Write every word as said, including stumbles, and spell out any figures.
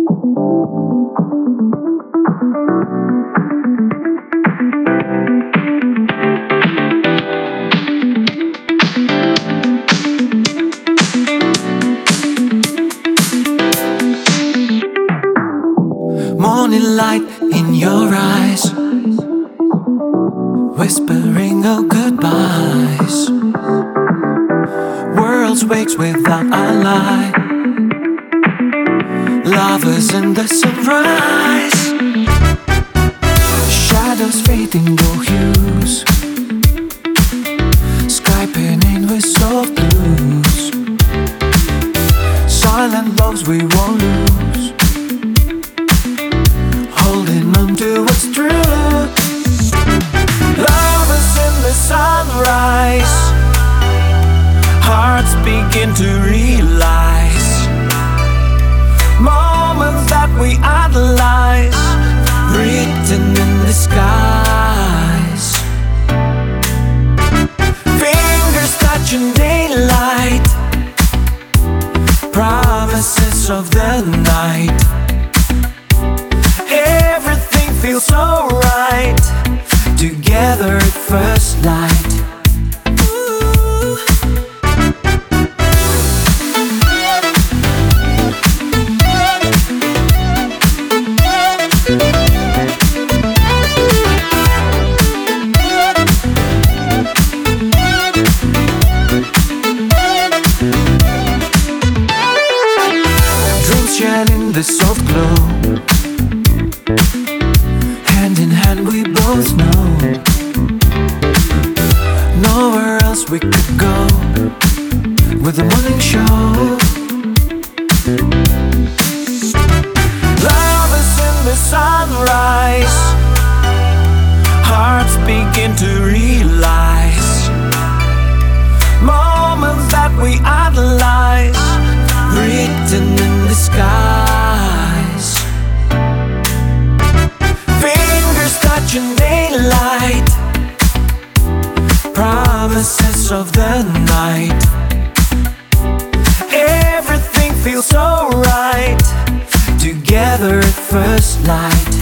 Morning light in your eyes, whispering of goodbyes. Worlds wakes without a lie, lovers in the sunrise. Shadows fading no hues, sky painting with soft blues. Silent loves we won't lose, holding on to what's true. Lovers in the sunrise, hearts begin to realize moments that we idolize, written in the skies. Fingers touching daylight, promises of the night. Everything feels so right, together at first light. Dreams shine in the soft glow, hand in hand we both know nowhere else we could go with the morning show. Lovers in the sunrise, hearts begin to realize moments that we idolize, written in the skies. Fingers touching daylight, promises of the night. Everything feels so right, together at first light.